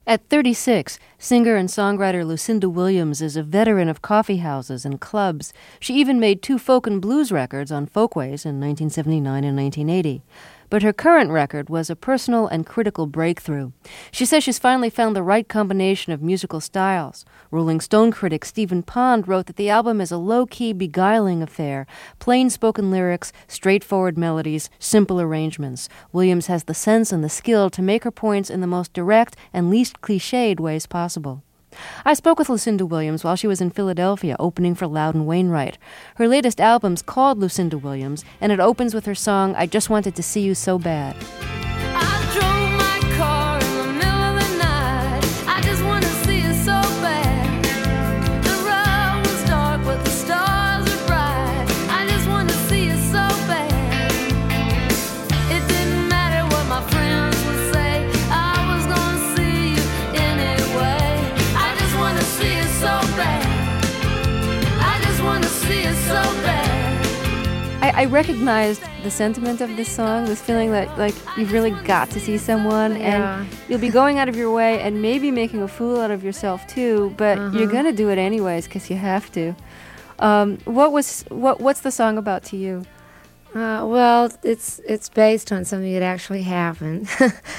At 36, singer and songwriter Lucinda Williams is a veteran of coffee houses and clubs. She even made 2 folk and blues records on Folkways in 1979 and 1980. But her current record was a personal and critical breakthrough. She says she's finally found the right combination of musical styles. Rolling Stone critic Stephen Pond wrote that the album is a low-key, beguiling affair, plain-spoken lyrics, straightforward melodies, simple arrangements. Williams has the sense and the skill to make her points in the most direct and least cliched ways possible. I spoke with Lucinda Williams while she was in Philadelphia opening for Loudon Wainwright. Her latest album's called Lucinda Williams, and it opens with her song, I Just Wanted to See You So Bad. I drove my car in the middle of the night. I just wanted to see you so bad. The road was dark, but the stars were bright. I just wanted to see you so bad. It didn't matter what my friends would say. I was gonna see you anyway. I just wanna see you so bad. I just wanna see you so bad. I recognized the sentiment of this song, this feeling that, like, you've really got to see someone, and you'll be going out of your way and maybe making a fool out of yourself too, but you're going to do it anyways because you have to. What's the song about to you? Well, it's based on something that actually happened.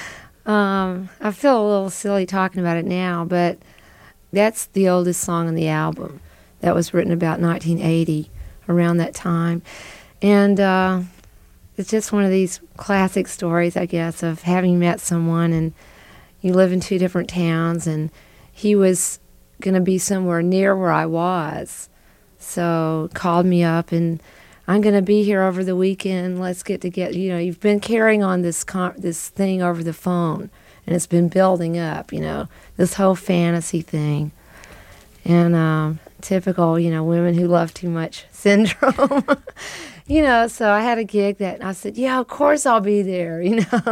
I feel a little silly talking about it now, but that's the oldest song on the album. That was written about 1980, around that time. And it's just one of these classic stories, I guess, of having met someone and you live in 2 different towns, and he was going to be somewhere near where I was. So called me up, and I'm going to be here over the weekend. Let's get together. You know, you've been carrying on this thing over the phone, and it's been building up, you know, this whole fantasy thing. And typical, you know, women who love too much syndrome. You know, so I had a gig that I said, yeah, of course I'll be there, you know.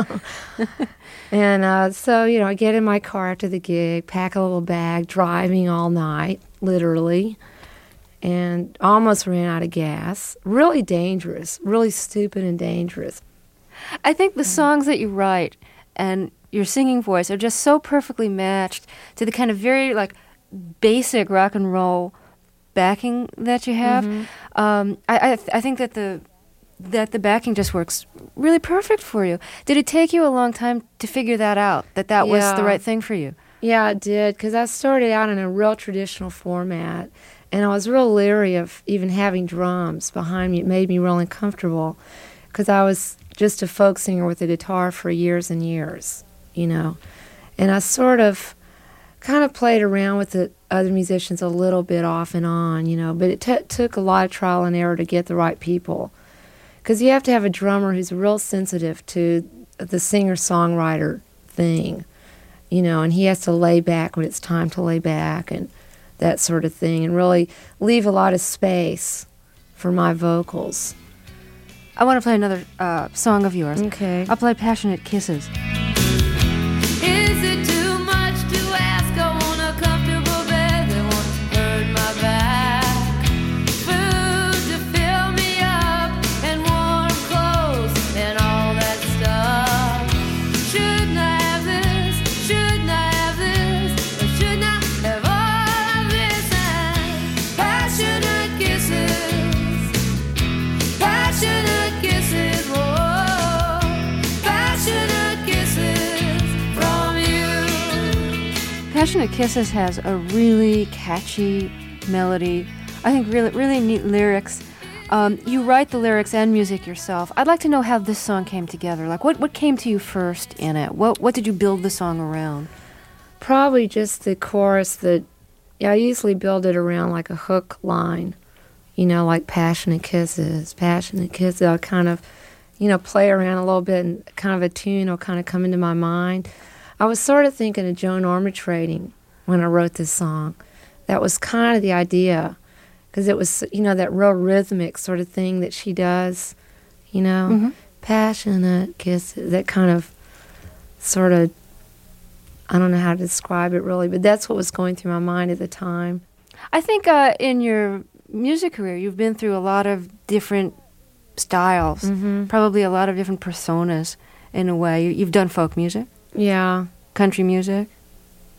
And so, you know, I get in my car after the gig, pack a little bag, driving all night, literally, and almost ran out of gas. Really dangerous, really stupid and dangerous. I think the songs that you write and your singing voice are just so perfectly matched to the kind of very, like, basic rock and roll backing that you have. I think that the backing just works really perfect for you. Did it take you a long time to figure that out, that was the right thing for you? Yeah, it did, because I started out in a real traditional format, and I was real leery of even having drums behind me. It made me real uncomfortable, because I was just a folk singer with a guitar for years and years, you know. And I sort of kind of played around with the other musicians a little bit off and on, you know, but it took a lot of trial and error to get the right people. Because you have to have a drummer who's real sensitive to the singer-songwriter thing, you know, and he has to lay back when it's time to lay back and that sort of thing, and really leave a lot of space for my vocals. I want to play another song of yours. Okay. I'll play Passionate Kisses. Is it too much to ask? I want a comfortable bed that won't hurt my back. Food to fill me up, and warm clothes, and all that stuff. Shouldn't I have this? Shouldn't I have this? Or shouldn't I have all of this? And passionate kisses, passionate kisses, whoa, passionate kisses from you. Passionate Kisses has a really catchy melody. I think really neat lyrics. You write the lyrics and music yourself. I'd like to know how this song came together. Like, what came to you first in it? What did you build the song around? Probably just the chorus that, I usually build it around like a hook line, you know, like passionate kisses. I'll kind of, you know, play around a little bit, and kind of a tune will kind of come into my mind. I was sort of thinking of Joan Armatrading when I wrote this song. That was kind of the idea, because it was, you know, that real rhythmic sort of thing that she does, you know, passionate kisses, that kind of sort of, I don't know how to describe it really, but that's what was going through my mind at the time. I think in your music career, you've been through a lot of different styles, probably a lot of different personas in a way. You've done folk music, Yeah. country music,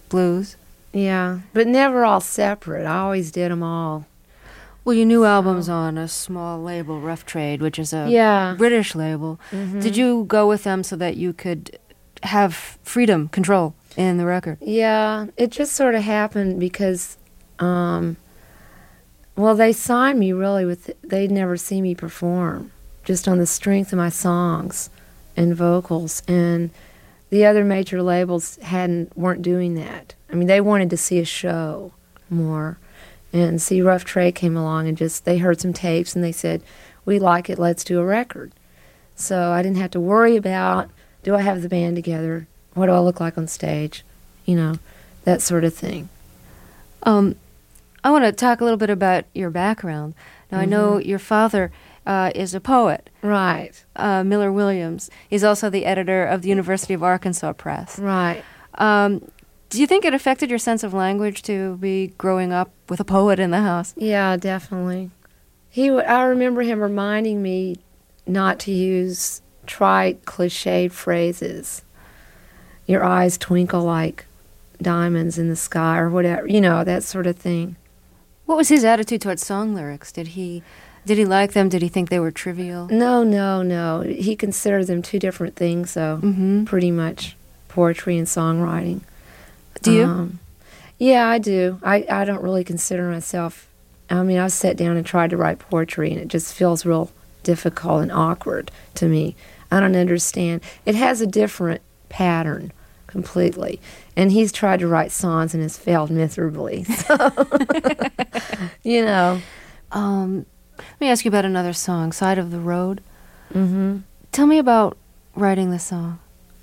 blues. Yeah, but never all separate. I always did them all. Well, your new album's on a small label, Rough Trade, which is a Yeah. British label. Did you go with them so that you could have freedom, control in the record? Yeah, it just sort of happened because, well, they signed me really with, they'd never seen me perform, just on the strength of my songs and vocals. And the other major labels weren't doing that. I mean, they wanted to see a show more. And see, Rough Trade came along and they heard some tapes and they said, we like it, let's do a record. So I didn't have to worry about, do I have the band together? What do I look like on stage? You know, that sort of thing. I want to talk a little bit about your background. Now, I know your father is a poet, Right, Miller Williams. He's also the editor of the University of Arkansas Press. right. Do you think it affected your sense of language to be growing up with a poet in the house? Yeah, definitely. I remember him reminding me not to use trite, cliched phrases. Your eyes twinkle like diamonds in the sky, or whatever, you know, that sort of thing. What was his attitude towards song lyrics? Did he like them? Did he think they were trivial? No. He considered them two different things, though, pretty much, poetry and songwriting. Do you? Yeah, I do. I don't really consider myself, I mean, I've sat down and tried to write poetry, and it just feels real difficult and awkward to me. I don't understand. It has a different pattern completely. And he's tried to write songs and has failed miserably. So, you know. Let me ask you about another song, Side of the Road. Mm-hmm. Tell me about writing the song.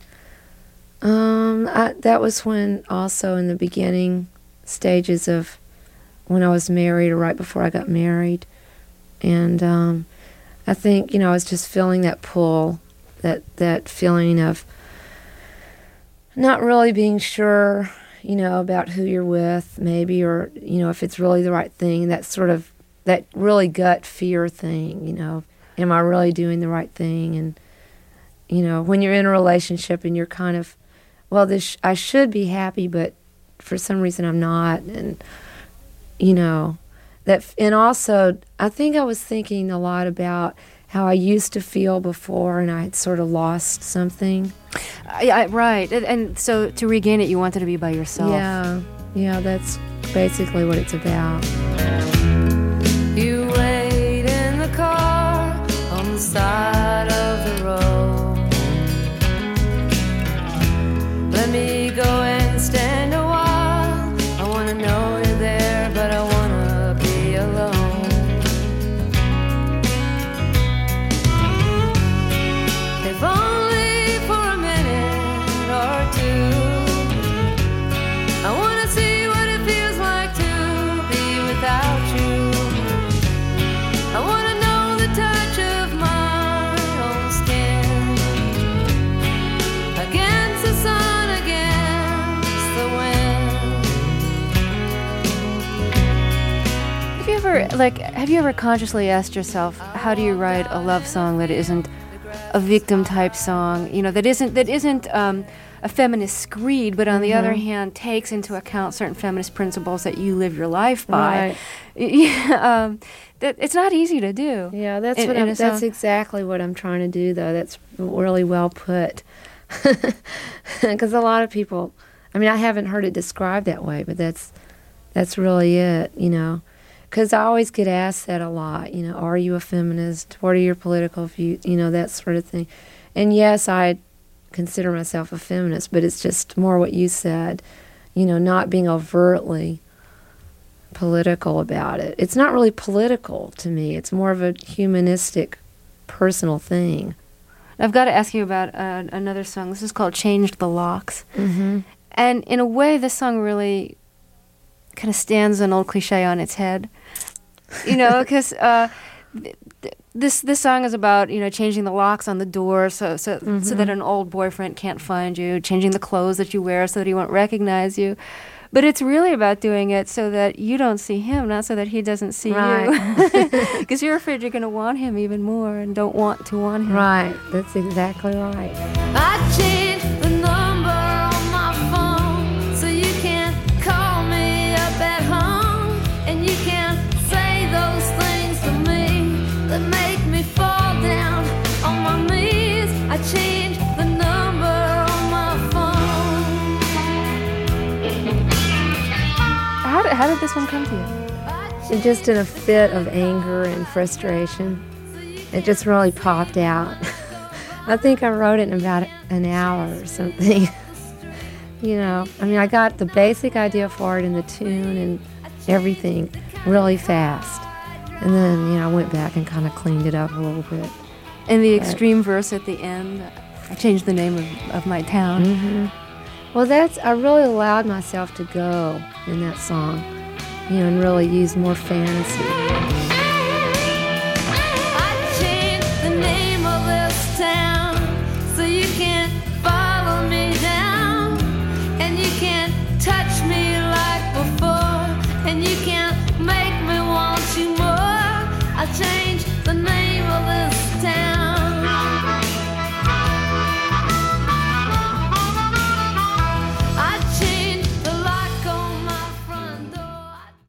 That was when, also in the beginning stages of when I was married, or right before I got married. And I think, you know, I was just feeling that pull, that feeling of not really being sure, you know, about who you're with, maybe, or, you know, if it's really the right thing, that really gut fear thing, you know, am I really doing the right thing? And, you know, when you're in a relationship and you're kind of, well, I should be happy, but for some reason I'm not, and, you know, and also, I think I was thinking a lot about how I used to feel before, and I had sort of lost something. Right. And so to regain it, you wanted to be by yourself. Yeah, that's basically what it's about. You wait in the car on the side of the road. Let me go and stand a while. I want to know you're there, but I want to be alone. If only for a minute or two. I want to see what it feels like to be without you. I want to know the touch of my own skin against the sun, against the wind. Have you ever consciously asked yourself, how do you write a love song that isn't a victim type song, you know, that isn't a feminist screed, but on the other hand takes into account certain feminist principles that you live your life by? Right. It's not easy to do. Yeah, that's exactly what I'm trying to do, though. That's really well put. Because a lot of people, I mean, I haven't heard it described that way, but that's really it, you know. Because I always get asked that a lot, you know, are you a feminist? What are your political views? You know, that sort of thing. And yes, I consider myself a feminist, but it's just more what you said, you know, not being overtly political about it. It's not really political to me. It's more of a humanistic, personal thing. I've got to ask you about another song. This is called Changed the Locks. Mm-hmm. And in a way, this song really kind of stands an old cliche on its head. You know, because this song is about, you know, changing the locks on the door so that an old boyfriend can't find you, changing the clothes that you wear so that he won't recognize you. But it's really about doing it so that you don't see him, not so that he doesn't see you. Because you're afraid you're going to want him even more and don't want to want him. Right. That's exactly right. I changed the number on my phone so you can't How did this one come to you? And just in a fit of anger and frustration. It just really popped out. I think I wrote it in about an hour or something. You know, I mean, I got the basic idea for it and the tune and everything really fast. And then, you know, I went back and kind of cleaned it up a little bit. And the extreme verse at the end, I changed the name of my town. Mm-hmm. Well, I really allowed myself to go in that song, you know, and really use more fantasy.